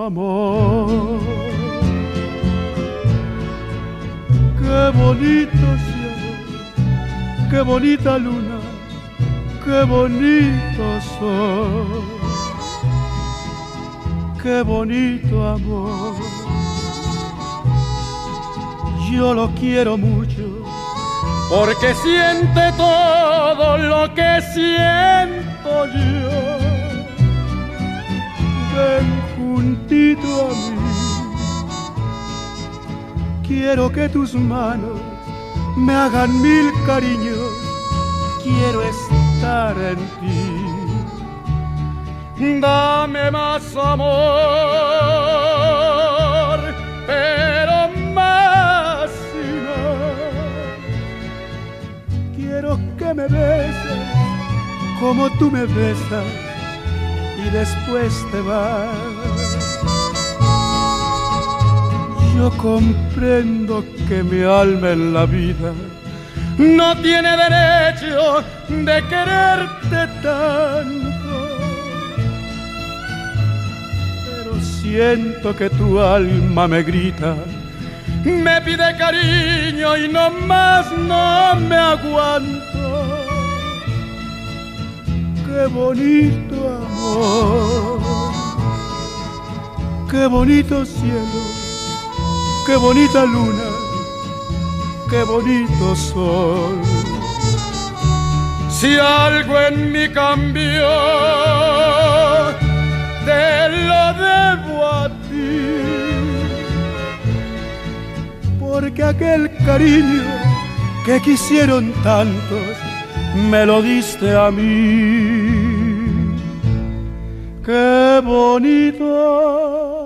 amor. Qué bonito cielo, qué bonita luna, qué bonito sol, qué bonito amor. Yo lo quiero mucho porque siente todo lo que siento yo. Ven juntito a mí, quiero que tus manos me hagan mil cariños, quiero estar en ti. Dame más amor, pero más y más. Quiero que me beses como tú me besas y después te vas. Yo comprendo que mi alma en la vida no tiene derecho de quererte tanto, pero siento que tu alma me grita, me pide cariño y no más no me aguanto. Qué bonito amor, qué bonito cielo, qué bonita luna, qué bonito sol. Si algo en mí cambió, te lo debo a ti, porque aquel cariño que quisieron tantos me lo diste a mí. Qué bonito